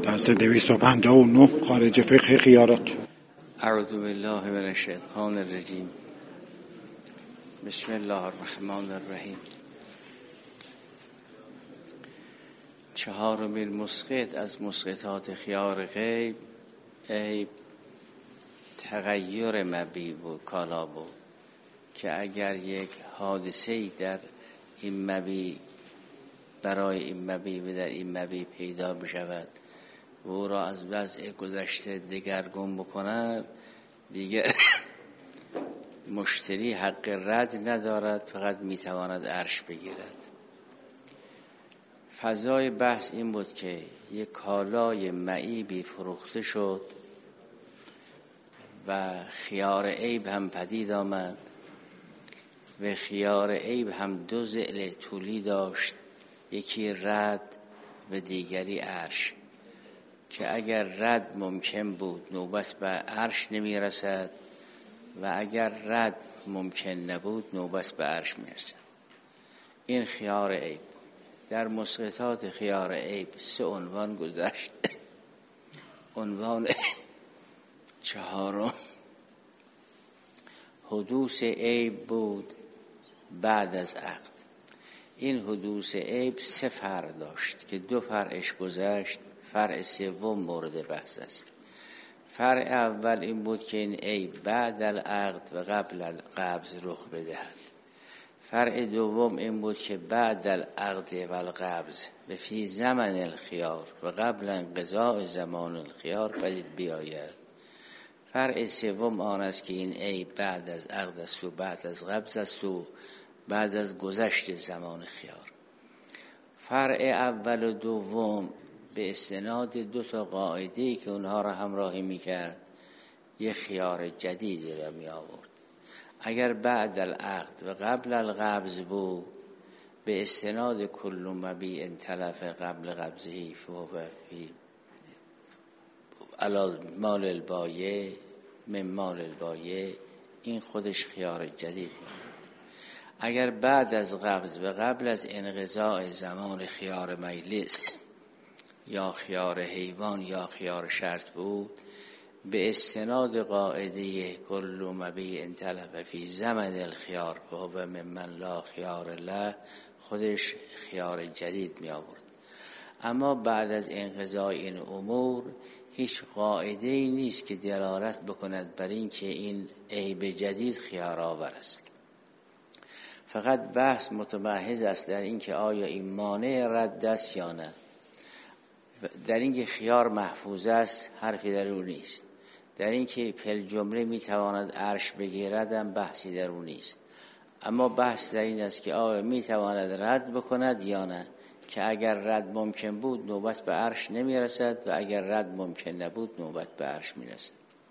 درس 259 خارج فقه خیارات. اعوذ بالله من الشیطان الرجیم. بسم الله الرحمن الرحیم. چهارمین مسقط از مسقطات خیار غیب عیب تغییر مبیع و کالا بود که اگر یک حادثه‌ای در این مبیع برای این مبیع و در این مبیع پیدا بشود و او را از وضع گذشته دگرگون بکند، دیگر مشتری حق رد ندارد، فقط میتواند عرش بگیرد. فضای بحث این بود که یک کالای معیبی فروخته شد و خیار عیب هم پدید آمد و خیار عیب هم دو ذیل طولی داشت، یکی رد و دیگری عرش، که اگر رد ممکن بود نوبت به عرش نمی رسد و اگر رد ممکن نبود نوبت به عرش می رسد. این خیار عیب. در مسقطات خیار عیب 3 عنوان گذشت. عنوان چهارم حدوث عیب بود بعد از عقد. این حدوث عیب 3 فرع داشت که 2 فرعش گذشت، فرع سوم مورد بحث است. فرع اول این بود که این عیب بعد العقد و قبل القبض رخ بدهد. فرع دوم این بود که بعد العقد و القبض و فی زمن الخیار و قبل انقضاء زمان الخیار پدید بیاید. فرع سوم آن است که این عیب بعد از عقد است و بعد از قبض است و بعد از گذشت زمان خیار. فرع اول و دوم به استناد 2 قاعده‌ای که اونها را همراهی می‌کرد یک خیار جدیدی را می آورد. اگر بعد العقد و قبل القبض بود به استناد کل مبیع تلف قبل قبضه فهو فی علی مال البایع من مال البایع، این خودش خیار جدید بود. اگر بعد از قبض و قبل از انقضاء زمان خیار مجلس یا خیار حیوان یا خیار شرط بود به استناد قاعده کل مبیع تلف فی زمن الخیار فهو ممن لا خیار له، خودش خیار جدید می آورد. اما بعد از انقضاء این امور هیچ قاعده‌ای نیست که دلالت بکند بر این که این عیب جدید خیار آور است. فقط بحث متمحض است در این که آیا این مانع رد است یا نه. در این که خیار محفوظ است حرفی در اون نیست. در این که فی جمله میتواند عرش بگیرد هم بحثی در اون نیست. اما بحث در این است که آیا میتواند رد بکند یا نه، که اگر رد ممکن بود نوبت به عرش نمیرسد و اگر رد ممکن نبود نوبت به عرش میرسد.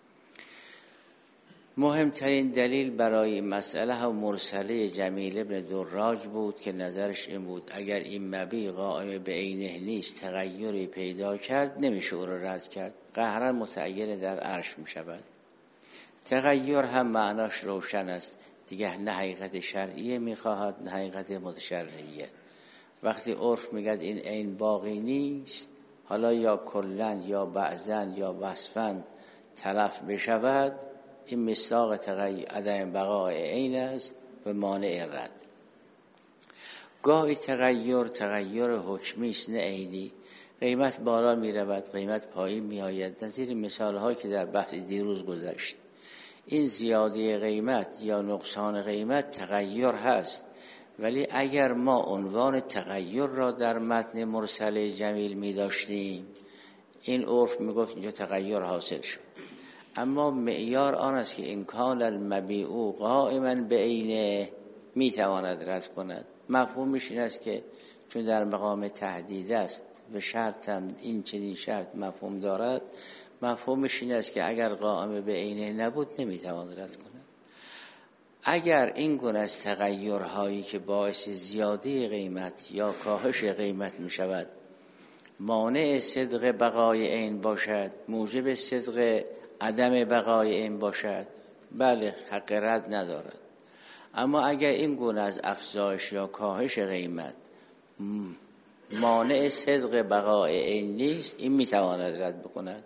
مهمترین دلیل برای این مسئله هم مرسله جمیل ابن دراج بود که نظرش این بود اگر این مبیع قائم به عینه نیست تغییری پیدا کرد نمیشه او را رد کرد، قهرا متعین در عرش میشود. تغییر هم معناش روشن است دیگه، نه حقیقت شرعیه میخواهد نه حقیقت متشرعیه. وقتی عرف میگه این عین باقی نیست، حالا یا کلن یا بعضن یا وصفن تلف بشود، این مصداق عدم بقای عین است و مانع رد. گاهی تغییر حکمی است نه عینی. قیمت بالا می رود، قیمت پایین می آید، نظیر مثال هایی که در بحث دیروز گذشت. این زیاده قیمت یا نقصان قیمت تغییر هست، ولی اگر ما عنوان تغییر را در متن مرسله جمیل می داشتیم این عرف می گفت اینجا تغییر حاصل شد. اما معیار آن است که این کان المبیع قائما به عینه می تواند رد کند. مفهومش این است که چون در مقام تهدید است و شرط هم این چنین شرط مفهوم دارد، مفهومش این است که اگر قائم به عینه نبود نمی تواند رد کند. اگر این گونه از تغییرهایی که باعث زیاده قیمت یا کاهش قیمت می شود مانع صدق بقای عین باشد، موجب صدق عدم بقای این باشد، بله حق رد ندارد. اما اگر این گونه از افزایش یا کاهش قیمت مانع صدق بقای عین نیست، این میتواند رد بکند.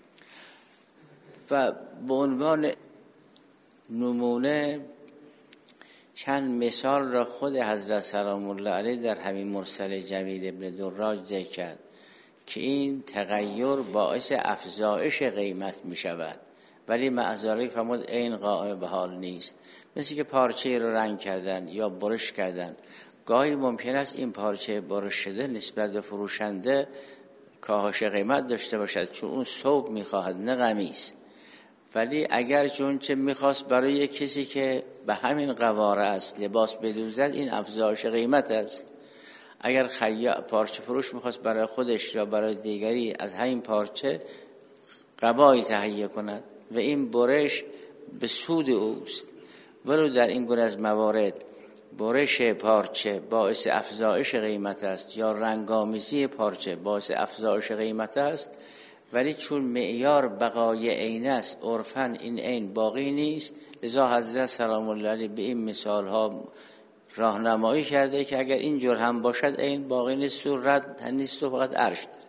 و به عنوان نمونه چند مثال را خود حضرت سلام الله علیه در همین مرسل جمیل ابن دراج ذکر کرد که این تغییر باعث افزایش قیمت می شود، ولی معذاری فرمود این قائم به حال نیست. مثل که پارچه رو رنگ کردن یا برش کردن، گاهی ممکن است این پارچه برش شده نسبت به فروشنده کاهش قیمت داشته باشد، چون اون ثوب میخواهد نه قمیص. ولی اگر چون چه میخواست برای کسی که به همین قواره است لباس بدوزد، این افزایش قیمت است. اگر پارچه فروش میخواست برای خودش یا برای دیگری از همین پارچه قبایی تهیه کند و این برش به سود اوست، ولو در این گونه از موارد برش پارچه باعث افزایش قیمت است یا رنگامیزی پارچه باعث افزایش قیمت است، ولی چون معیار بقای عین است عرفاً این عین باقی نیست، لذا حضرت سلام الله علیه به این مثال ها راهنمایی کرده که اگر این جور هم باشد عین باقی نیست و رد نیست و فقط عرش داره.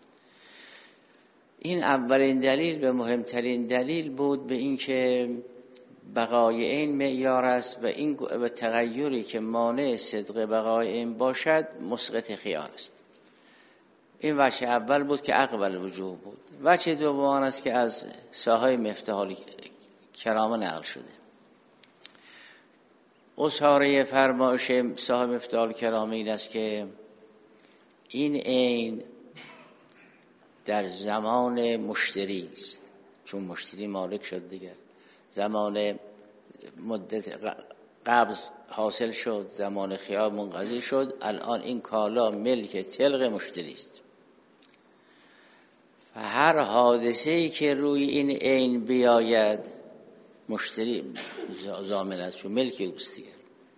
این اولین دلیل و مهمترین دلیل بود به این که بقای عین معیار است و این و تغییری که مانع صدق بقای عین باشد مسقط خیار است. این وجه اول بود که اقبل وجوه بود. وجه دوم آن است که از صاحب مفتاح کرامه نقل شده. اصحاره فرمایش صاحب مفتاح کرامه این است که این عین در زمان مشتری است، چون مشتری مالک شد دیگر، زمان مدت قبض حاصل شد، زمان خیار منقضی شد، الان این کالا ملک طلق مشتری است. و هر حادثه‌ای که روی این عین بیاید مشتری ضامن است، چون ملک اوست دیگر.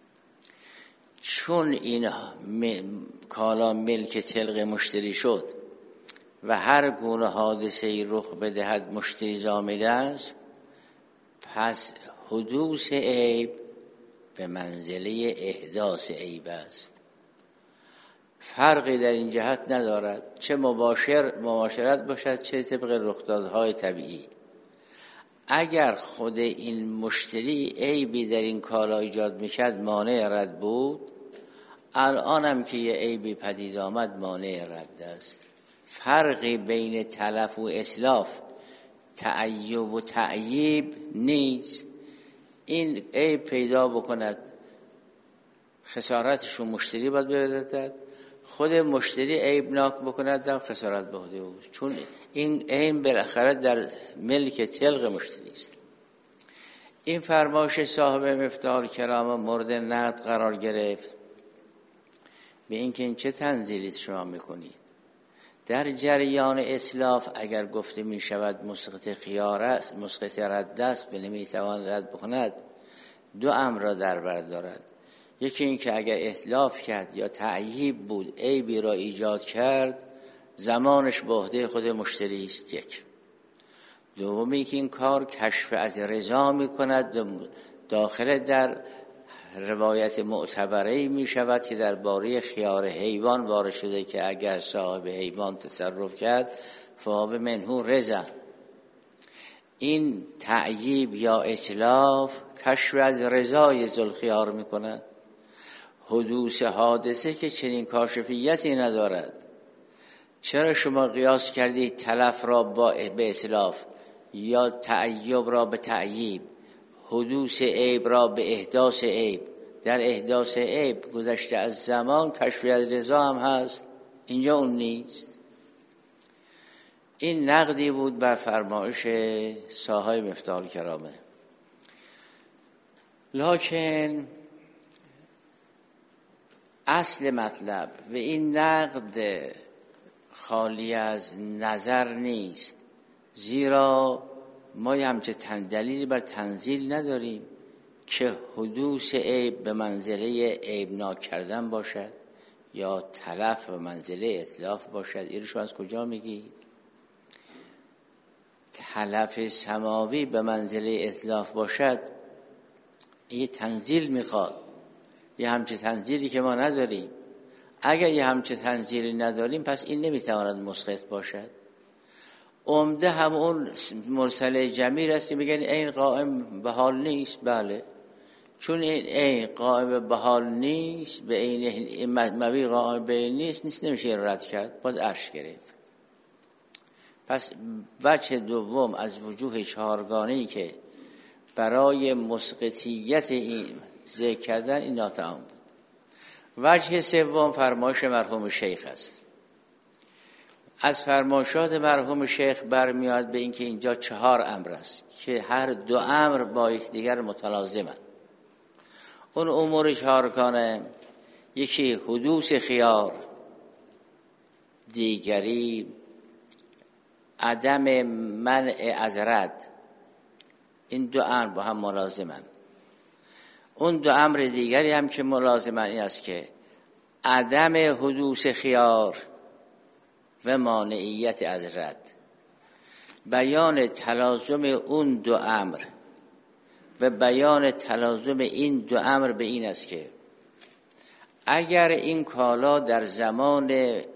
چون این کالا ملک طلق مشتری شد و هر گونه حادثه‌ای رخ بدهد مشتری ضامن است، پس حدوث عیب به منزله احداث عیب است. فرقی در این جهت ندارد، چه مباشرت باشد چه طبق رخدادهای طبیعی. اگر خود این مشتری عیبی در این کالا ایجاد میکرد مانع رد بود، الان هم که یه عیبی پدید آمد مانع رد است. فرقی بین تلف و اتلاف، تعیب و تعییب نیست. این عیب پیدا بکند خسارتشو مشتری باید بردهد، خود مشتری عیب ناک بکند هم خسارت به عهده اوست، چون این عین بالاخره در ملک طلق مشتری است. این فرمایش صاحب مفتاح کرامه مورد نقد قرار گرفت به اینکه این چه تنزیلی شما میکنید. در جریان اتلاف اگر گفته می شود مسقط خیار است، مسقط رد است و نمیتوان رد بکند، دو امر را در بر دارد. یکی این که اگر اتلاف کرد یا تعییب بود عیبی را ایجاد کرد، زمانش به عهده خود مشتری است. یک. دومی که این کار کشف از رضا می کند، داخل در روایت معتبری می شود که درباره خیار حیوان وارد شده که اگر صاحب حیوان تصرف کرد فهو منه رضا. این تعییب یا اتلاف کشف از رضای ذوالخیار می کند. حدوث حادثه که چنین کاشفیتی ندارد. چرا شما قیاس کردید تلف را به اتلاف یا تعیب را به تعییب، حدوث عیب را به احداث عیب؟ در احداث عیب گذشته از زمان کشف از رضا هم هست، اینجا اون نیست. این نقدی بود بر فرمایش صاحب مفتاح کرامه. لکن اصل مطلب و این نقد خالی از نظر نیست، زیرا ما همچه دلیلی بر تنزیل نداریم که حدوث عیب به منزله عیب ناک کردن باشد یا تلف به منزله اتلاف باشد. این رو شما از کجا میگید؟ تلف سماوی به منزله اتلاف باشد، این تنزیل میخواد، یه همچه تنزیلی که ما نداریم. اگر یه همچه تنزیلی نداریم پس این نمیتواند مسقط باشد. عمده همون مرسله جمیل است که میگن این قائم به حال نیست. بله، چون این قائم به حال نیست، به این مبی قائم به این نیست نمیشه رد کرد، باید عرش گرفت. پس وجه دوم از وجوه چهارگانه‌ای که برای مسقطیت این ذکر کردن این ناتمام بود. وجه سوم فرمایش مرحوم شیخ است. از فرمایشات مرحوم شیخ برمیاد به اینکه اینجا 4 امر است که هر 2 امر با یکدیگر متلازمند. اون امور چهارگانه یکی حدوث خیار، دیگری عدم منع از رد. این 2 امر با هم ملازمند. اون 2 امر دیگری هم که ملازمند این است که عدم حدوث خیار و مانعیت از رد. بیان تلازم اون 2 امر و بیان تلازم این 2 امر به این است که اگر این کالا در زمان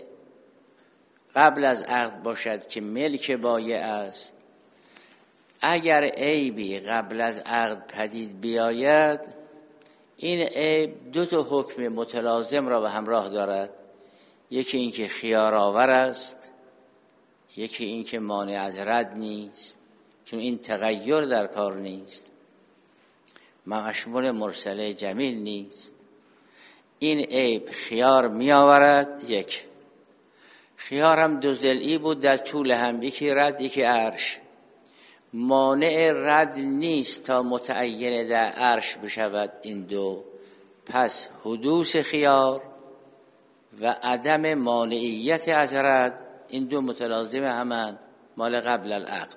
قبل از عقد باشد که ملک بایع است، اگر عیبی قبل از عقد پدید بیاید، این عیب 2 تا حکم متلازم را به همراه دارد. یکی این که خیار آور است، یکی این که مانع از رد نیست، چون این تغییر در کار نیست، مشمول مرسله جمیل نیست. این عیب خیار می آورد. یک خیار هم 2 ضلعی بود در طول هم، یکی رد یکی عرش. مانع رد نیست تا متعین در عرش بشود این 2. پس حدوث خیار و عدم مانعیت از رد، این 2 متلازم همند، مال قبل العقد.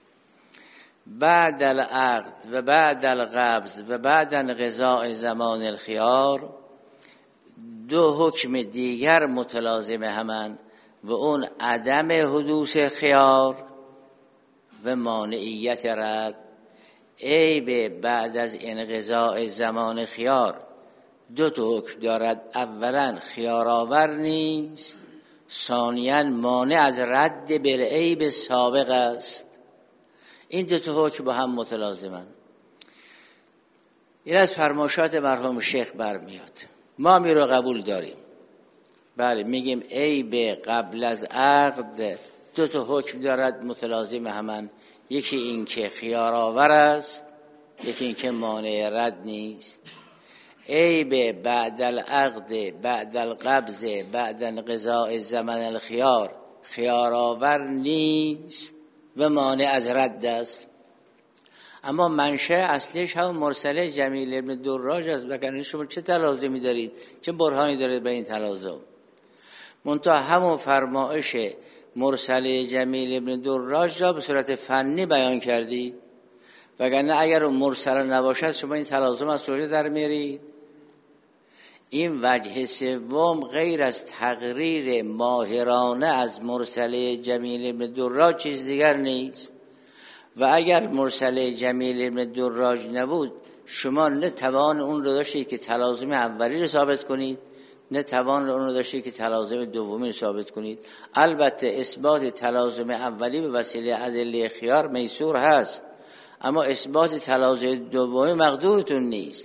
بعد العقد و بعد القبض و بعد انقضاء زمان الخيار 2 حکم دیگر متلازم همند و اون عدم حدوث خیار و مانعیت رد. عیب بعد از انقضاء زمان خیار 2 تا حکم دارد. اولا خیار آور نیست، ثانیاً مانع از رد بالعیب سابق است. این 2 تا حکم با هم متلازمند. این از فرمایشات مرحوم شیخ برمیاد. ما می رو قبول داریم. بله، میگیم عیب قبل از عقد 2 تا حکم دارد متلازم همند. یکی این که خیار آور است، یکی این که مانع رد نیست. عیب بعد العقد بعد القبض بعد انقضاء زمن الخيار خیار آور نیست و مانع از رد است. اما منشأ اصلیش هم مرسله جمیل ابن دراج است. بگن شما چه تلازمی دارید، چه برهانی دارید به این تلازم؟ منتها همون فرمایش مرسله جمیل ابن دراج را به صورت فنی بیان کردید، وگرنه اگر مرسله نباشد شما این تلازم از کجا در میارید؟ این وجه سوم غیر از تقریر ماهرانه از مرسله جمیل ابن دراج چیز دیگر نیست. و اگر مرسله جمیل ابن دراج نبود، شما نه توان اون رو داشتید که تلازم اولی رو ثابت کنید، نه توان اون رو داشتید که تلازم دومی رو ثابت کنید. البته اثبات تلازم اولی به وسیله ادله خیار میسور هست، اما اثبات تلازم دومی مقدورتون نیست.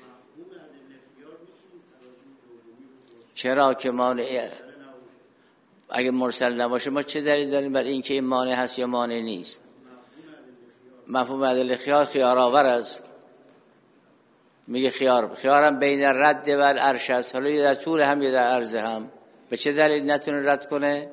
چرا که مانع اگه مرسل نباشه ما چه دلیل داریم بر این که این مانع هست یا مانع نیست؟ مفهوم ادله خیار خیار آور است. میگه خیارم بین رد و عرش است، حالا یه در طول هم یه در عرض هم، به چه دلیل نتونه رد کنه؟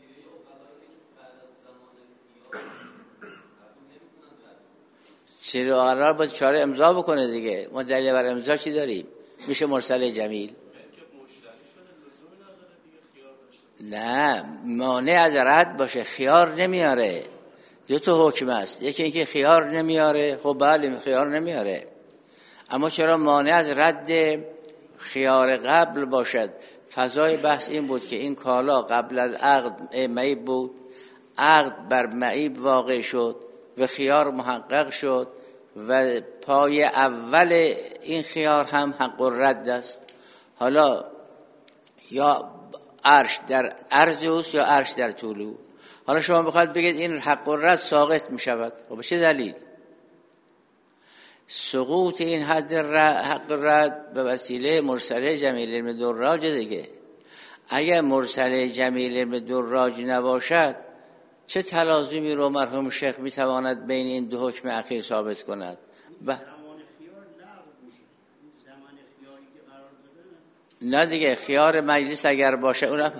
چرا قرار باید چاره امضا بکنه دیگه. ما دلیل بر امضا چی داریم؟ میشه مرسل جمیل. نه، مانع از رد باشه، خیار نمیاره. 2 تا حکم است. یکی اینکه خیار نمیاره، خب بله خیار نمیاره، اما چرا مانع از رد خیار قبل باشد؟ فضای بحث این بود که این کالا قبل از عقد معیب بود، عقد بر معیب واقع شد و خیار محقق شد و پای اول این خیار هم حق الرد است. حالا یا عرش در عرض اوست یا عرش در طول او. حالا شما بخواید بگید این حق الرد ساقط می شود، خب به چه دلیل؟ سقوط این حق الرد به وسیله مرسله جمیل بن دراج دیگه. اگر مرسله جمیل بن دراج نباشد چه تلازمی رو مرحوم شیخ می تواند بین این دو حکم اخیر ثابت کند؟ نه دیگه، خیار مجلس اگر باشه اونم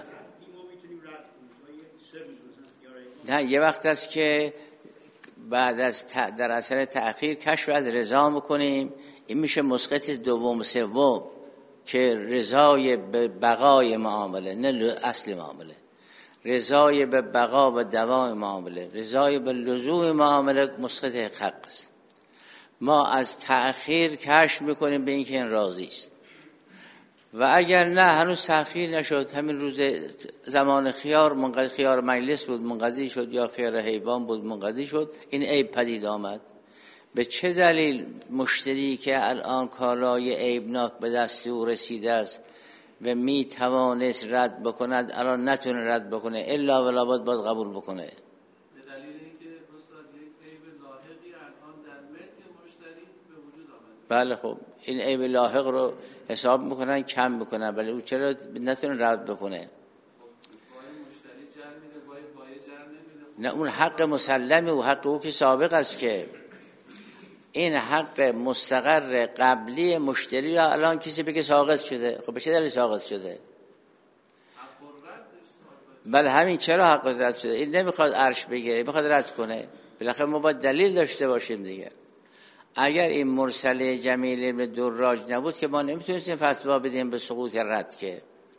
نه، یه وقت است که بعد از در اثر تأخیر کشف از رضا میکنیم، این میشه مسقط دوم سوم که رضای به بقای معامله، نه اصل معامله، رضای به بقا و دوام معامله، رضای به لزوم معامله مسقط حق است. ما از تأخیر کشف میکنیم به اینکه این راضی است، و اگر نه هنوز تأخیر نشد، همین روز زمان خیار مجلس بود منقضی شد، یا خیار حیوان بود منقضی شد، این عیب پدید آمد. به چه دلیل مشتری که الان کالای عیبناک به دست او رسیده است و می توانست رد بکند الان نتونه رد بکنه، الا ولا باید قبول بکنه؟ به دلیل اینکه استاد یک عیب لاحقی الان در ملک مشتری به وجود آمده. بله خب این عیب لاحق رو حساب میکنن کم میکنن، ولی او چرا نتونه رد بکنه؟ نه اون حق مسلمه و حق او که سابق است، که این حق مستقر قبلی مشتری را الان کسی بگه ساقط شده، خب به چه دلیل ساقط شده؟ بله همین، چرا حق رد شده؟ این نمیخواد عرش بگیره، میخواد رد کنه. بالاخره ما باید دلیل داشته باشیم دیگه. اگر این مرسله جمیل بن دراج نبود که ما نمیتونستیم فتوا بدیم به سقوط رد، که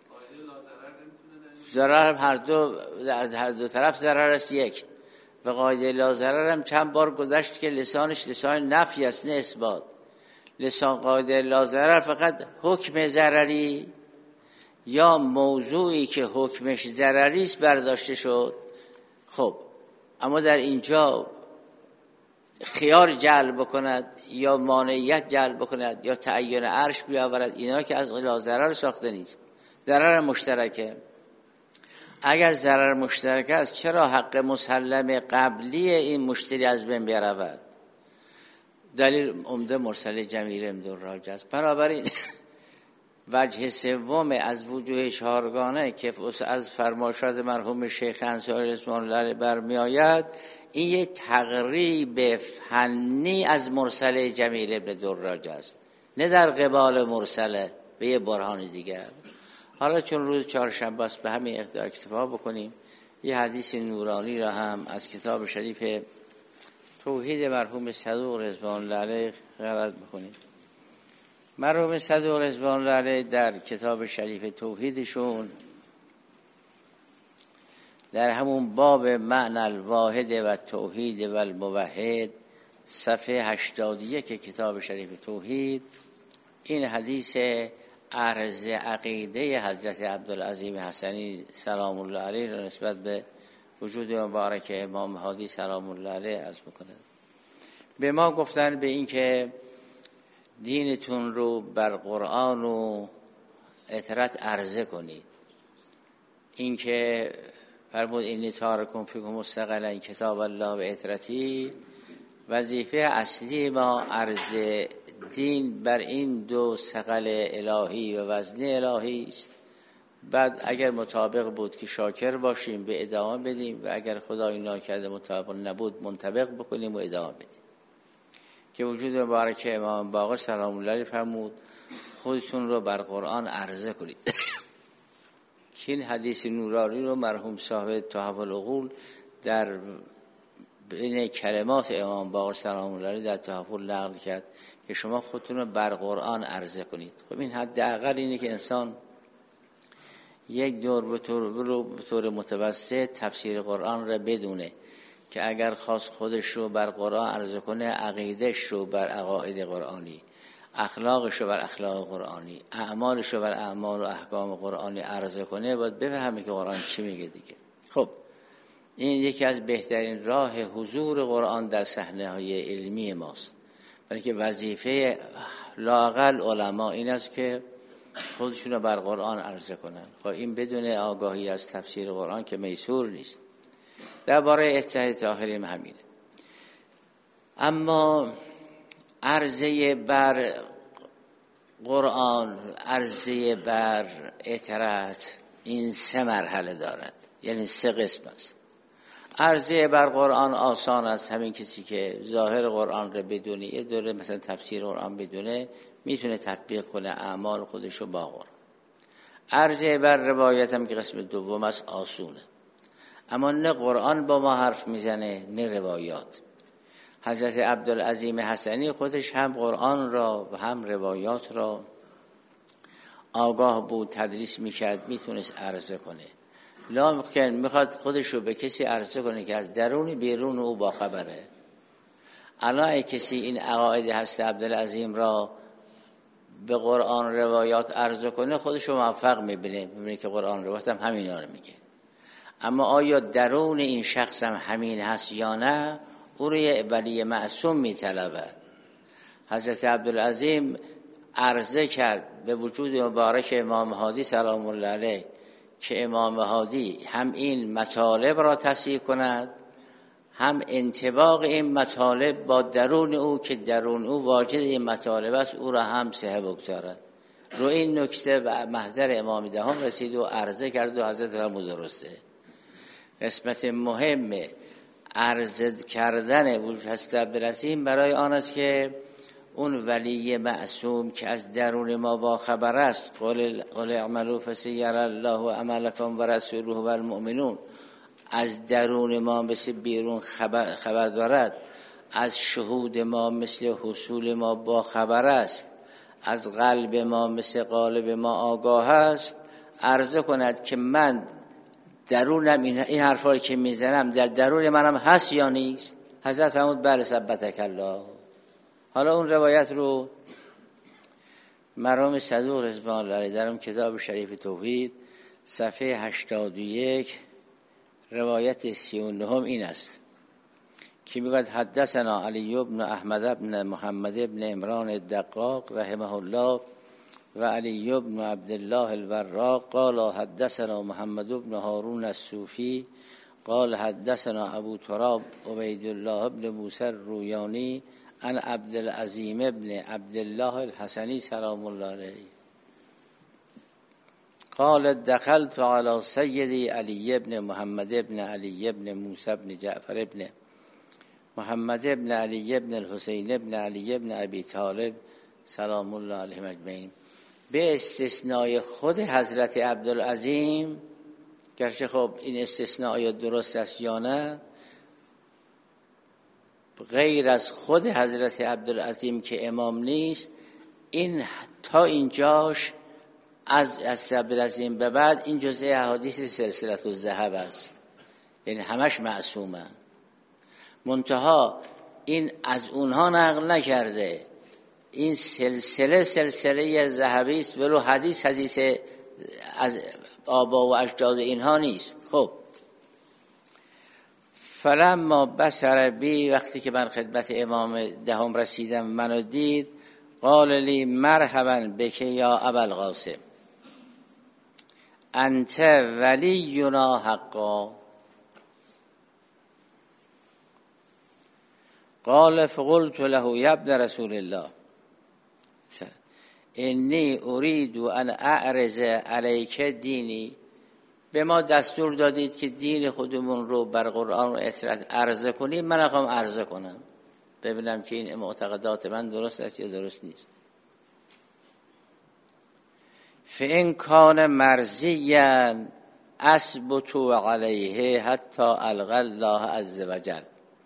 ضرر هر دو طرف ضرر است یک، و قاعده لا ضرر هم چند بار گذشت که لسانش لسان نفی است نه اثبات. لسان قاعده لا ضرر فقط حکم ضرری یا موضوعی که حکمش ضرری است برداشته شد. خب اما در اینجا خیار جلب بکند یا مانعیت جلب بکند یا تعیین عرش بیاورد، اینا که از لا ضرر ساخته نیست، ضرر مشترکه. اگر ضرر مشترک است چرا حق مسلم قبلی این مشتری از بین برود؟ دلیل عمده مرسله جمیل بن دراج است. بنابراین وجه سوم از وجوه چهارگانه که از فرمایشات مرحوم شیخ انصاری رضوان الله علیه برمی آید، این یک تقریب فنی از مرسله جمیل بن دراج است، نه در قبال مرسله به یه برهان دیگر. حالا چون روز چهارشنبه است به همین اکتفا بکنیم، یه حدیث نورانی را هم از کتاب شریف توحید مرحوم صدوق رضوان الله علیه قرائت بکنیم. مرحوم صدوق رضوان الله علیه در کتاب شریف توحیدشون در همون باب معنی الواحد و توحید و الموحد صفحه 81 کتاب شریف توحید این حدیث عرض عقیده حضرت عبدالعظیم حسنی سلام الله علیه را نسبت به وجود مبارک امام هادی سلام الله علیه عرض میکنه. به ما گفتن به این که دینتون رو بر قرآن و اطرت عرضه کنید. این که فرمود اینی تارکم فیکم مستقلا کتاب الله و اطرتی، وظیفه اصلی ما عرض دین بر این دو ثقل الهی و وزن الهی است. بعد اگر مطابق بود که شاکر باشیم به ادامه بدیم، و اگر خدای ناکرده مطابق نبود منطبق بکنیم و ادامه بدیم. که وجود مبارک امام باقر سلام الله علیه فرمود خودتون رو بر قرآن عرضه کنید. که این حدیث نورانی رو مرحوم صاحب تحف العقول در بین کلمات امام باقر سلام الله علیه در تحف نقل کرد که شما خودتون رو بر قرآن عرضه کنید. خب این حداقل اینه که انسان یک دور به طور متوسط تفسیر قرآن را بدونه، که اگر خواست خودش رو بر قرآن عرضه کنه، عقیدش رو بر عقاید قرآنی، اخلاقش رو بر اخلاق قرآنی، اعمالش رو بر اعمال و احکام قرآنی عرضه کنه، باید بفهمه که قرآن چی میگه دیگه. خب این یکی از بهترین راه حضور قرآن در صحنه‌های علمی ماست، برای که وظیفه لااقل علما این است که خودشون رو بر قرآن عرضه کنن. خب این بدون آگاهی از تفسیر قرآن که میسور نیست. درباره اتحاد طاهری همینه. اما عرضه بر قرآن، عرضه بر اطرات، این 3 مرحله دارد، یعنی 3 قسم است. عرضه بر قرآن آسان است، همین کسی که ظاهر قرآن رو بدونه، یه دوره مثلا تفسیر قرآن بدونه، میتونه تطبیق کنه اعمال خودشو با قرآن. عرضه بر روایت هم که قسم دوم است آسونه، اما نه قرآن با ما حرف میزنه نه روایات. حضرت عبدالعظیم حسنی خودش هم قرآن را و هم روایات را آگاه بود، تدریس میکرد، میتونست عرضه کنه. لامکن میخواد خودش رو به کسی عرضه کنه که از درون بیرون او با خبره. الان کسی این عقاید هست عبدالعظیم را به قرآن روایات عرضه کنه، خودش رو موفق میبینه که قرآن روایات هم همینا رو میگه. اما آیا درون این شخص هم همین هست یا نه، او رو یه ولی معصوم میطلبد. حضرت عبدالعظیم عرضه کرد به وجود مبارک امام هادی سلام الله علیه که امام هادی هم این مطالب را تصحیح کند، هم انطباق این مطالب با درون او که درون او واجد این مطالب است او را هم صحه بگذارد. رو این نکته به محضر امام دهم رسید و عرضه کرد و حضرت فرمود درسته. قسمت مهم عرضه کردن وجود حضرت عبدالعظیم برای آن است که اون ولی معصوم که از درون ما با خبر است، قل اعملوا فسيرى الله عملكم ورسوله والمؤمنون، از درون ما مثل بیرون خبر دارد، از شهود ما مثل حصول ما با خبر است، از قلب ما مثل قالب ما آگاه است، عرضه کند که من درونم این حرفایی که میزنم در درون منم هست یا نیست. حضرت فرمود بله ثبتک الله. حالا اون روایت رو مرحوم صدوق رضوان الله علیه در اون کتاب شریف توحید صفحه 81 روایت 39 این است که میگوید حدثنا علی بن احمد بن محمد بن عمران الدقاق رحمه الله و علی بن عبدالله الوراق قال حدثنا محمد بن هارون الصوفی قال حدثنا ابو تراب عبید الله بن موسی الرویانی عن عبدالعظیم ابن عبدالله الحسنی سلام الله علیه قال دخلت على سیدی علی ابن محمد ابن علی ابن موسی ابن جعفر ابن محمد ابن علی ابن الحسین ابن علی ابن ابی طالب سلام الله علیهم اجمعین. به استثنای خود حضرت عبدالعظیم، گرچه خب این استثناء آیا درست است یا نه، غیر از خود حضرت عبدالعظیم که امام نیست، این تا اینجاش از عبدالعظیم به بعد این جزء احادیث سلسله الذهب است، یعنی همش معصومن. منتها این از اونها نقل نکرده، این سلسله ذهبی است، ولو حدیث از آبا و اجداد اینها نیست. خب فلما بصر بی، وقتی که من خدمت امام دهم رسیدم منو دید، قال لی مرحبا بک یا ابوالقاسم انت ولینا حقا. قال فقلت له یا ابن رسول الله انی اريد ان اعرض علیک دینی، به ما دستور دادید که دین خودمون رو بر قرآن و اطرات عرضه کنیم، من اخوام عرضه کنم ببینم که این معتقدات من درست است یا درست نیست. فإن کان مرضیا اثبت علیه حتی القى الله عز وجل،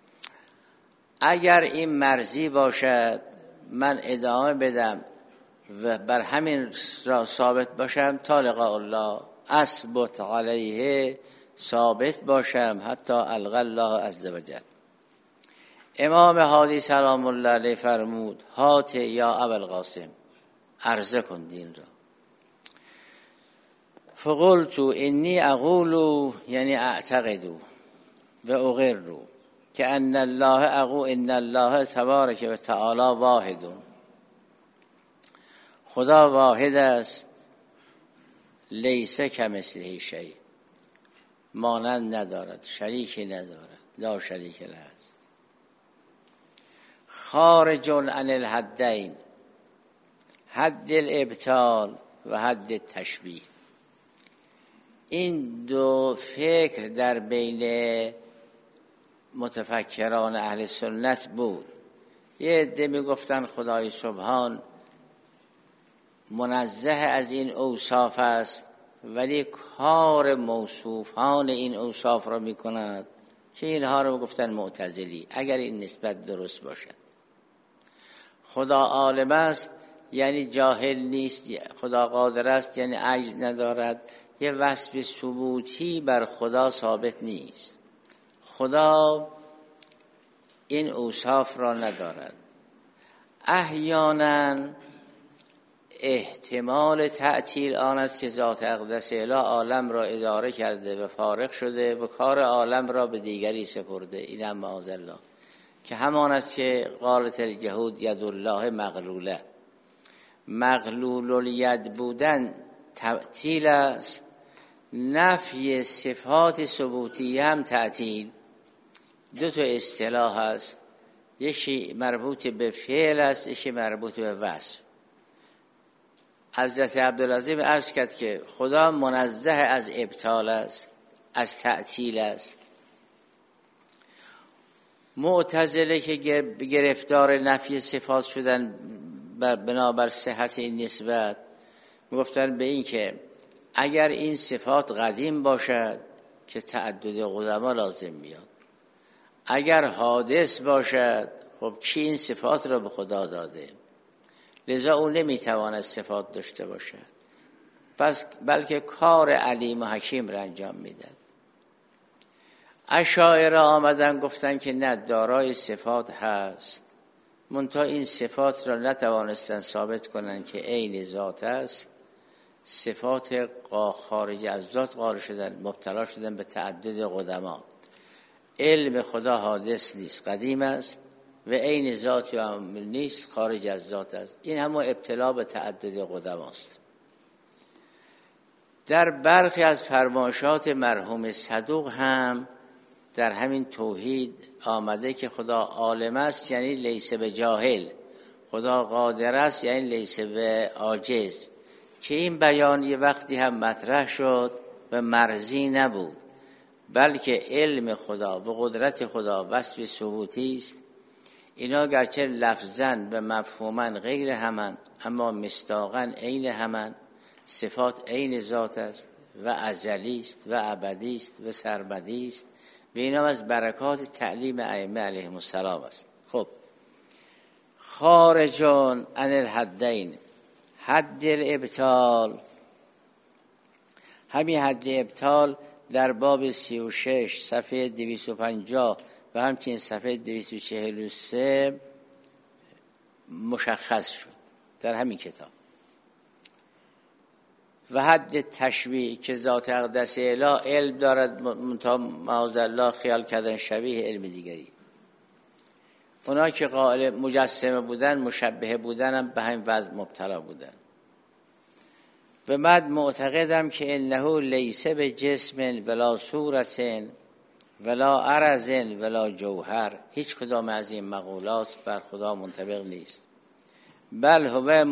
اگر این مرضی باشد من ادامه بدم و بر همین را ثابت باشم تا لقاء الله، اثبت علیه ثابت باشم حتی القى الله عز وجل. امام هادی سلام الله علیه فرمود هات یا ابوالقاسم، عرضه کن دین را. فقلت انی اقول، یعنی اعتقد و اقر که ان الله تبارک و تعالی واحد، خدا واحد است لیس کمثله شیء، مانند ندارد، شریکی ندارد، لا شریک له است. خارج عن الحدین، حد الابطال و حد تشبیه. این دو فکر در بین متفکران اهل سنت بود. یه عده میگفتن خدای سبحان منزه از این اوصاف است، ولی کار موصوفان این اوصاف را میکند، که اینها رو گفتن معتزلی. اگر این نسبت درست باشد، خدا عالم است یعنی جاهل نیست، خدا قادر است یعنی عجز ندارد. یه وصف ثبوتی بر خدا ثابت نیست. خدا این اوصاف را ندارد. احیانا احتمال تعطیل آن است که ذات اقدس اله عالم را اداره کرده و فارغ شده و کار عالم را به دیگری سپرده. این هم معاذالله، که همان است که قالت الجهود ید الله مغلوله. مغلول الید بودن تعطیل است. نفی صفات ثبوتی هم تعطیل. دو تا اصطلاح است، یکی مربوط به فعل است، یکی مربوط به وصف. حضرت عبدالعظیم عرض کرد که خدا منزه از ابطال است، از تعطیل است. معتزله که گرفتار نفی صفات شدن بنابر صحت این نسبت، میگفتن به این که اگر این صفات قدیم باشد که تعدد قدما لازم میاد، اگر حادث باشد خب کی این صفات را به خدا داده؟ لذا او نمیتواند صفات داشته باشد، پس بلکه کار علیم و حکیم را انجام میداد. اشاعره آمدن گفتن که نه، دارای صفات هست، منتها این صفات را نتوانستن ثابت کنن که عین ذات است. صفات خارج از ذات قائل شدن، مبتلا شدن به تعدد قدما. علم خدا حادث نیست، قدیم است و عین ذات یا نیست، خارج از ذات است. این همون ابتلا به تعدد قدماست. در برخی از فرمایشات مرحوم صدوق هم در همین توحید آمده که خدا عالم است یعنی لیس به جاهل، خدا قادر است یعنی لیس به عاجز، که این بیان یه وقتی هم مطرح شد و مرزی نبود، بلکه علم خدا و قدرت خدا وصف ثبوتی است. اینا گرچه لفظاً و مفهوماً غیر همن، اما مصداقاً عین همن. صفات عین ذات است و ازلی است و ابدی است و سرمدی است و اینا از برکات تعلیم ائمه علیهم السلام است. خب، خارجون عن الحدین، حد الابطال. همین حد ابطال در باب 36 صفحه 250 و همچنین صفحه 243 مشخص شد در همین کتاب. و حد تشبیه که ذات اقدس اله علم دارد، معاذالله خیال کردن شبیه علم دیگری. اونا که قائل مجسمه بودن، مشبهه بودن، هم به همین وضع مبتلا بودن. و بعد معتقدم که انه لیس به جسم ولا صورت ولا عرض ولا جوهر. هیچ کدام از این مقولات بر خدا منطبق نیست، بل هو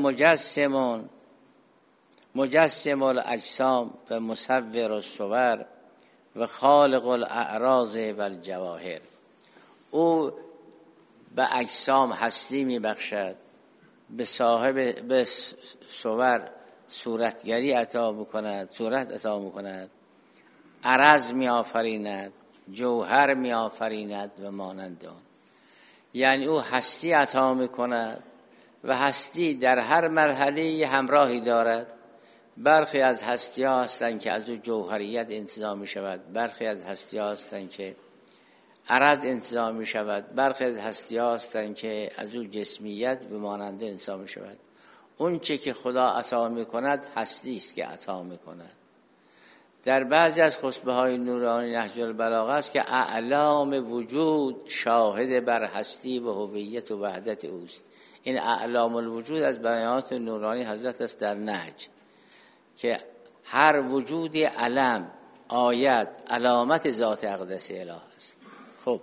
مجسم الاجسام و مصور الصور و خالق الاعراض و الجواهر. او به اجسام هستی می بخشد، به صاحب به صور صورتگری عطا میکند، صورت عطا میکند، عرض می آفریند، جوهر می آفریند و مانند آن. یعنی او هستی عطا میکند و هستی در هر مرحله همراهی دارد. برخی از هستی ها هستند که از او جوهریت انتزاع می شود، برخی از هستی ها هستند که عرض انتزاع می شود، برخی از هستی ها هستند که از او جسمیت به ماننده انتزاع می شود. اون چه که خدا عطا می کند هستی است که عطا می کند. در بعضی از خطبه های نورانی نهج البلاغه است که اعلام وجود شاهد بر هستی و هویت و وحدت اوست. این اعلام الوجود از بیانات نورانی حضرت است در نهج، که هر وجود علم، آیت، علامت ذات اقدس اله است. خب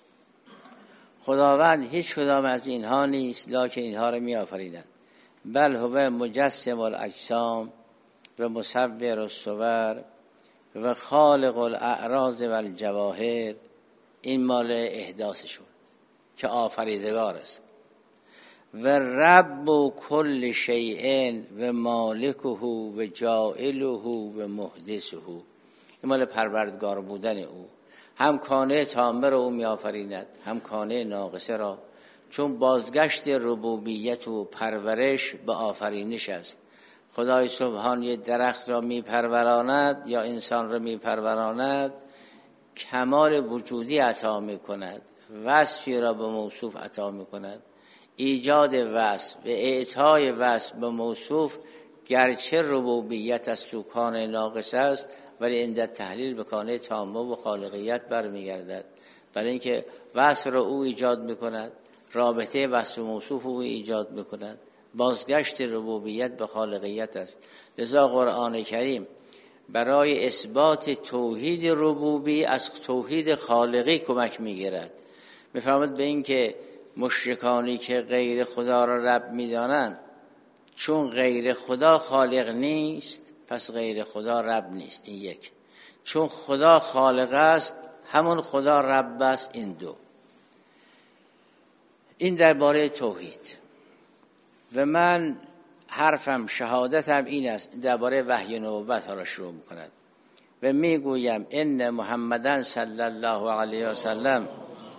خداوند هیچ کدام از اینها نیست، لکن اینها رو می آفریند. بل هو مجسم الاجسام و مصور الصور و خالق الاعراض و الجواهر. این مال احداثشون که آفریدگار است. و رب کل شیء و مالکه و جاعله و محدثه. این مال پروردگار بودن او، هم کانه تامه را او می آفریند، هم کانه ناقصه را، چون بازگشت ربوبیت و پرورش به آفرینش است. خدای سبحان یک درخت را می پروراند یا انسان را می پروراند، کمال وجودی عطا می کند، وصفی را به موصوف عطا می کند. ایجاد وصف و اعطای وصف به موصوف گرچه ربوبیت است و کانه ناقص است، ولی عند تحلیل به کانه تامه و خالقیت برمیگردد. برای اینکه وصف را او ایجاد میکند، رابطه وصف و موصوف او ایجاد میکند، بازگشت ربوبیت به خالقیت است. لذا قرآن کریم برای اثبات توحید ربوبی از توحید خالقی کمک میگیرد. میفرماید به این که مشرکانی که غیر خدا را رب میدانند، چون غیر خدا خالق نیست پس غیر خدا رب نیست. این یک. چون خدا خالق است همون خدا رب است. این دو. این درباره توحید. و من حرفم شهادتم این است، درباره وحی نبوت ها را شروع میکند و میگویم ان محمدن صلی الله علیه و سلم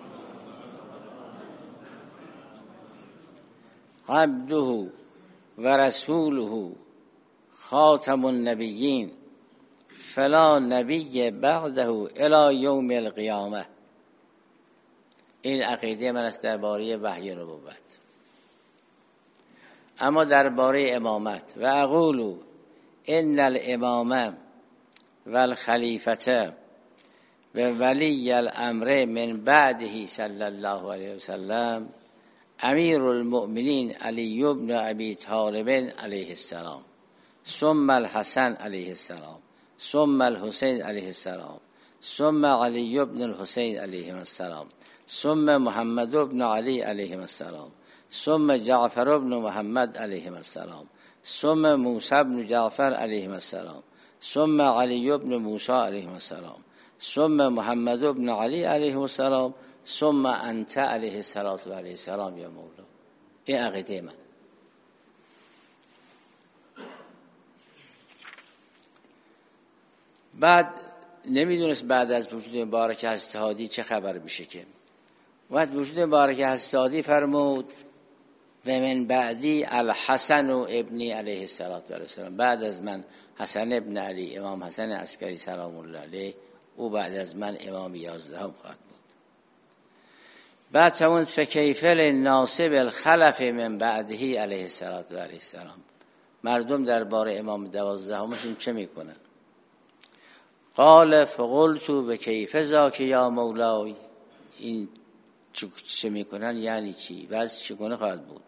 عبده و رسوله خاتم النبیین فلا نبی بعده الی یوم القیامه. این عقیده من است درباره وحی نبوت. اما درباره امامت و اقول ان الامامه و الخلیفته و ولی الامر من بعده صلی الله علیه و سلم امیر المؤمنین علی بن ابی طالب علیه السلام، ثم الحسن علیه السلام، ثم الحسین علیه السلام، ثم علی بن الحسین علیه السلام، ثم محمد بن علی علیه السلام، ثم جعفر بن محمد علیه السلام، ثم موسی بن جعفر علیه السلام، ثم علی بن موسی علیه السلام، ثم محمد بن علی علیه السلام، ثم انت علیه الصلاة و علیه السلام یا مولا. این عقیده من. بعد نمیدونست بعد از وجود مبارک حضرت هادی چه خبر میشه که بعد وجود مبارک حضرت هادی فرمود و من بعدی الحسن ابن علیه السلام، بعد از من حسن ابن علی، امام حسن عسکری سلام الله علیه، او بعد از من امام 11 خواهد بود. بعد تمون فکیف للناصب الخلف من بعده علیه السلام. مردم درباره امام 12 همشون چه میکنن؟ قال فقلت بکیف ذاک یا مولای. این چه میکنن یعنی چی؟ واسه چگونه خواهد بود؟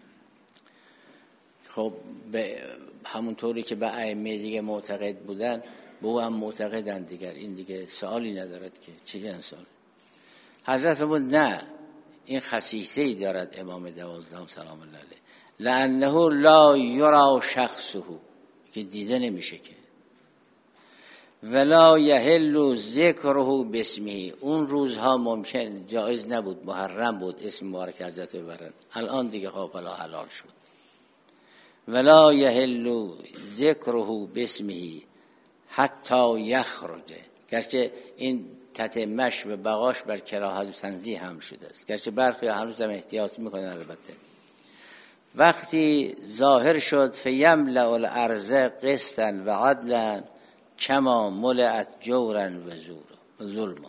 خب همونطوری که به ائمه دیگه معتقد بودن به او هم معتقدن دیگر. این دیگه سوالی ندارد که چه انسان. حضرت فرمود نه، این خصیصه‌ای دارد امام 12 سلام الله علیه، لانه لا یرا شخصه، که دیده نمیشه که، ولا یحل ذکره باسمه. اون روزها ممکن جایز نبود، محرم بود اسم مبارک حضرت ببرن، الان دیگه خب حلال شد. ولا یحل ذکره باسمه حتی یخرج. گرچه این تتمش و بقاش بر کراهت و تنزیه هم شده است، گرچه برخی هنوز هم احتیاط میکنن. البته وقتی ظاهر شد فیملأ الارض قسطا و عدلا کما ملئت جورا و ظلما.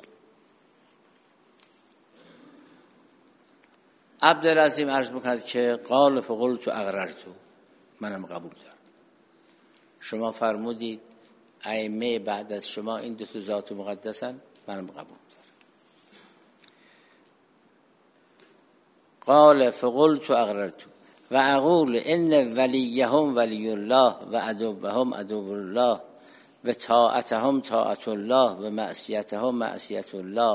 عبدالعظیم عرض میکند که قال فقلت اقررتو، منم قبول دارم. شما فرمودید ائمه بعد از شما این دو تا ذات مقدسن، منم قبول دارم. قال فقلت اقررتو و اقول ان ولیهم ولی الله و عدوهم عدو الله و طاعتهم طاعت الله و معصیتهم معصیت الله.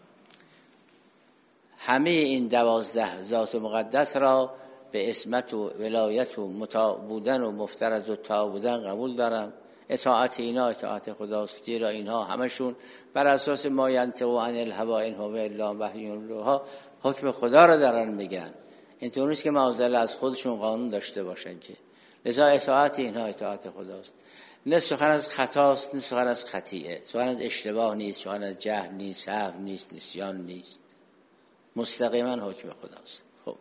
همه این 12 ذات مقدس را به عصمت و ولایت و مطاع بودن و مفترض و طاع بودن قبول دارم. اطاعت اینا اطاعت خداست، زیرا اینها همشون بر اساس ما ینطق عن الهوی ان هو الا وحی یوحی حکم خدا را دارن میگن. اینطور نیست که معاذالله از خودشون قانون داشته باشن که. لذا اطاعت اینها اطاعت خداست. نه سخن از خطاست، نه سخن از خطیئه، سخن از اشتباه نیست، سخن از جهل نیست، سهو نیست، نسیان نیست، مستقیما حکم خداست. خب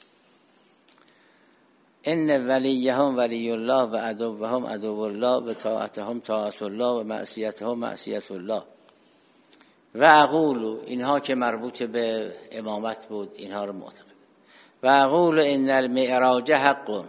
ان ولیهم ولی الله و عدوهم عدو الله و طاعتهم طاعت الله و معصیتهم معصیت الله. و اقول، اینها که مربوط به امامت بود اینها رو معتقد. و اقول ان المعراج حق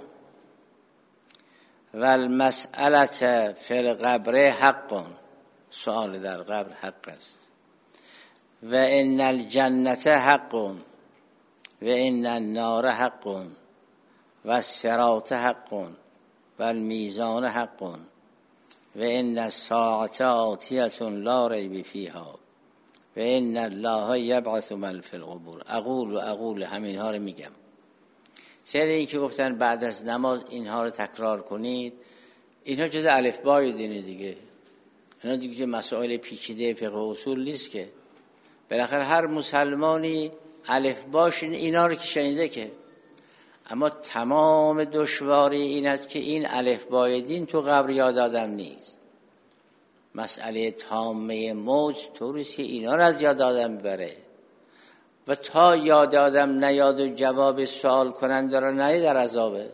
و المسئله فی القبر حق، سؤال در قبر حق است. و ان الجنة حق و ان النار حق و الصراط حق و المیزان حق و ان الساعة آتیة لا ریب فیها و ان الله یبعث من فی القبور. اقول همینها رو میگم. سر این که گفتن بعد از نماز اینها رو تکرار کنید، اینها جز الفبای دینه دیگه. اینا دیگه مسائل پیچیده فقه و اصول نیست که. بالاخره هر مسلمانی الفباش اینا رو که شنیده که. اما تمام دشواری این است که این الفبای دین تو قبر یاد آدم نیست. مسئله تامه موت طوریست که اینا رو از یاد آدم ببره و تا یاد آدم نیاد و جواب سوال کننده را نیاد در عذابه.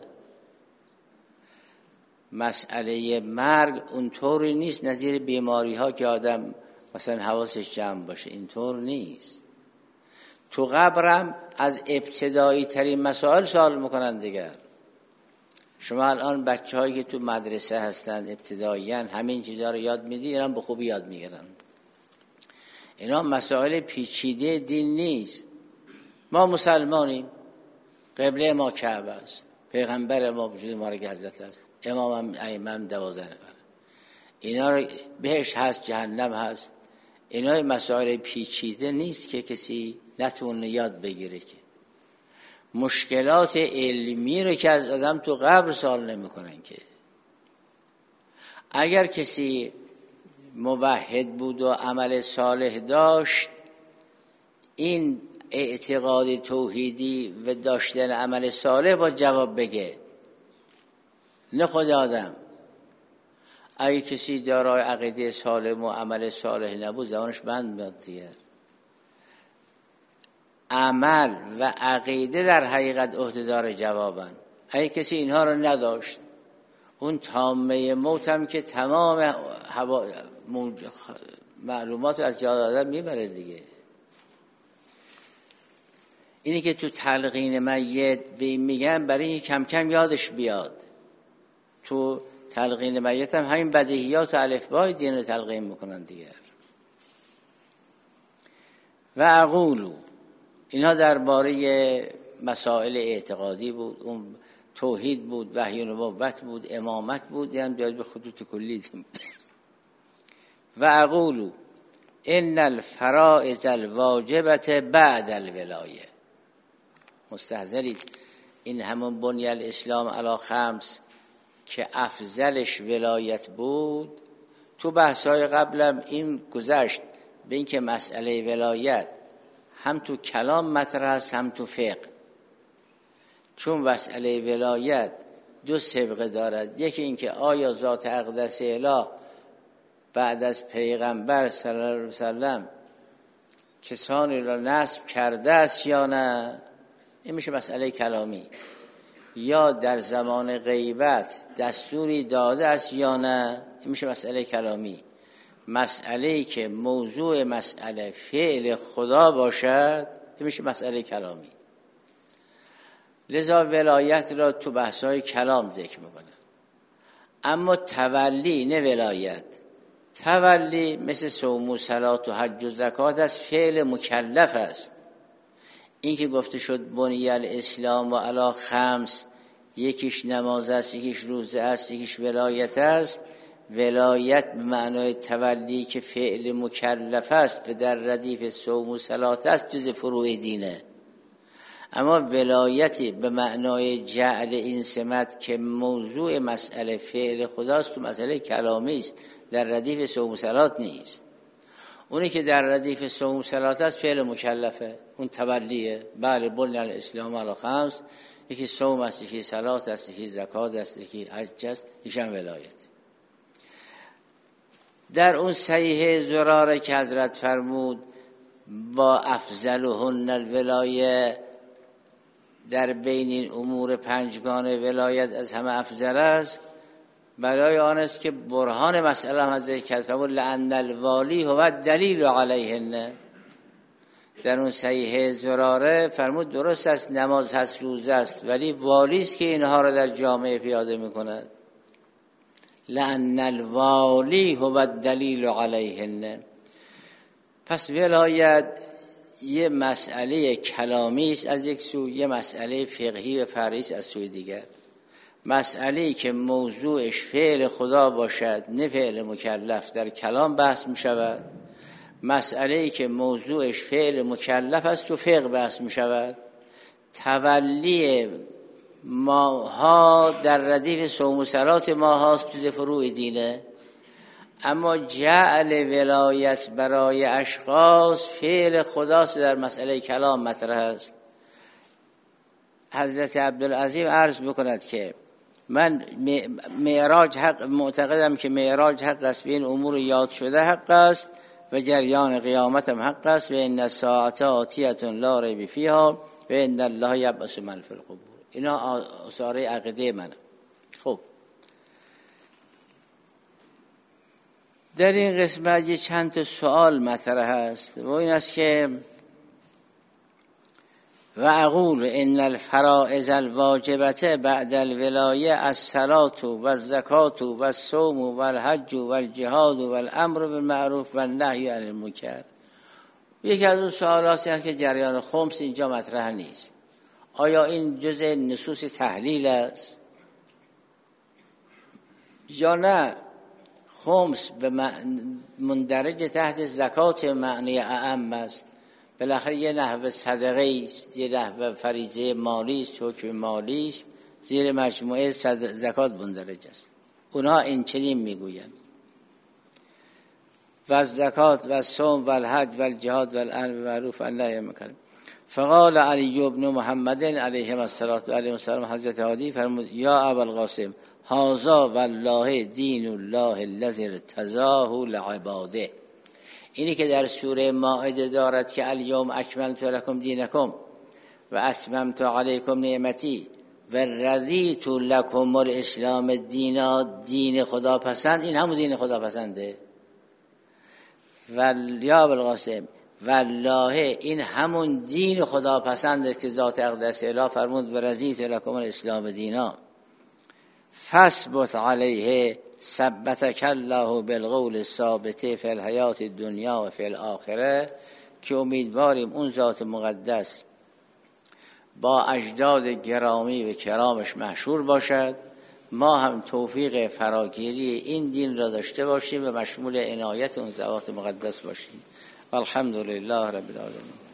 مسئله مرگ اونطوری نیست نظیر بیماری ها که آدم مثلا حواسش جمع باشه، اینطور نیست. تو قبرم از ابتدایی ترین مسائل سوال میکنن دیگر. شما الان بچه هایی که تو مدرسه هستن ابتداییان همین چیزا رو یاد میدی، اینا به خوبی یاد میگیرن. اینا مسائل پیچیده دین نیست. ما مسلمانیم، قبله ما کعبه است، پیغمبر ما وجود ما را حضرت است، امام ائمه 12 نفر. اینا رو بهشت هست، جهنم هست. اینا مسائل پیچیده نیست که کسی نتونه یاد بگیره. که مشکلات علمی رو که از آدم تو قبر سوال نمیکنن که. اگر کسی موحد بود و عمل صالح داشت، این اعتقاد توحیدی و داشتن عمل صالح با جواب بگه، نه خود آدم. اگه کسی دارای عقیده سالم و عمل صالح نبود زبانش بند میاد دیگه. عمل و عقیده در حقیقت عهدهدار جوابن. اگه کسی اینها رو نداشت، اون تامه موت هم که تمام معلومات از جا دادن میبره دیگه. اینی که تو تلقین میت میگن برای اینکه کم کم یادش بیاد. تو تلقین میت هم همین بدیهیات و الفبای دین رو تلقین میکنن دیگر. و اقولو، اینها درباره مسائل اعتقادی بود. اون توحید بود، وحی و نبوت بود، امامت بود، یعنی بیاد به خطوط کلی دیم. و اقولو ان الفرائض الواجبت بعد الولایه. مستحضرید این همون بنی الاسلام علی خمس که افضلش ولایت بود. تو بحث‌های قبلم این گذشت به این که مسئله ولایت هم تو کلام مطرح است هم تو فقه. چون مسئله ولایت دو سبقه دارد. یکی این که آیا ذات اقدس اله بعد از پیغمبر صلی الله علیه وسلم کسانی را نصب کرده است یا نه، این میشه مسئله کلامی. یا در زمان غیبت دستوری داده است یا نه، این میشه مسئله کلامی. مسئله‌ای که موضوع مسئله فعل خدا باشد، این میشه مسئله کلامی. لذا ولایت را تو بحث‌های کلام ذکر میکنن. اما تولی نه ولایت. تولی مثل صوم و صلات و حج و زکات از فعل مکلف است. این که گفته شد بنی الاسلام و علی خمس، یکیش نماز است، یکیش روزه است، یکیش ولایت است. ولایت به معنای تولی که فعل مکلف است و در ردیف صوم و صلات است جز فروع دینه. اما ولایتی به معنای جعل این سمت که موضوع مسئله فعل خداست تو مسئله کلامی است، در ردیف صوم و صلات نیست. اونی که در ردیف صوم و صلات است فعل مکلفه، اون تولیه. بله بنی الاسلام علی خمس، یکی صوم است، یکی صلات است، یکی زکات است، یکی حج است، یکی ولایت. در اون صحیح زراره که حضرت فرمود با افضلهن الولایه، در بین این امور پنجگانه ولایت از همه افضل است، برای آن است که برهان مسئله هم حضرت کرد فرمود لأن الوالی هو دلیل علیهن. در اون صحیح زراره فرمود درست است نماز هست روزه است، ولی والی است که اینها را در جامعه پیاده میکند. لأن الوالی هو الدلیل علیهن. پس ولایت یه مسئله کلامی است از یک سو، یه مسئله فقهی و فرعی است از سوی دیگر. مسئله‌ای که موضوعش فعل خدا باشد نه فعل مکلف در کلام بحث می شود. مسئله‌ای که موضوعش فعل مکلف است تو فقه بحث می شود. تولی ماها در ردیف صوم و صلات ماهاست جز فروع دینه. اما جعل ولایت برای اشخاص فعل خداست در مسئله کلام مطرح است. حضرت عبدالعظیم عرض بکند که من معراج حق معتقدم که معراج حق است و این امور یاد شده حق است و جریان قیامت هم حق است و ان الساعه آتیه لا ریب فیها و ان الله یبعث من فی القبور. اینا آثار عقیده منه. خب در این قسمت یه چند تا سوال مطرح است و این است که و اقول ان الفرائض الواجبه بعد الولایه الصلاه و الزکات و الصوم و الحج و الجهاد و الامر بالمعروف و النهی عن المنکر. یکی از اون سوالاتی است که جریان خمس اینجا مطرح نیست. آیا این جزء نصوص تحلیل است یا نه؟ خمس به مندرج تحت زکات معنی اعم است. بالاخره یه نحوه صدقه است، یه نحوه فریضه مالی است، حکم مالی است، زیر مجموعه زکات مندرج است. اونها این چنین میگویند و زکات و صوم و الحج و الجهاد و الامر بالمعروف و النهی عن المنکر. فقال علی بن محمد علیه الصلاه و علیه السلام، حضرت هادی فرمود یا ابوالقاسم هذا والله دین الله الذی ارتضاه لعباده. اینی که در سوره مائده دارد که الیوم اکملت لکم دینکم و اتممت علیکم نعمتی و رضیت لکم الاسلام دینا، دین خدا پسند، این همون دین خدا پسنده. و یا ابوالقاسم والله این همون دین خدا پسنده که ذات اقدس اله فرمود و رضیت لکم الاسلام دینا فثبت علیه ثبتک الله بالقول الثابت فی الحیات الدنیا و فی الاخره. که امیدواریم اون ذات مقدس با اجداد گرامی و کرامش محشور باشد، ما هم توفیق فراگیری این دین را داشته باشیم و مشمول عنایت اون ذات مقدس باشیم. الحمدلله رب العالمین.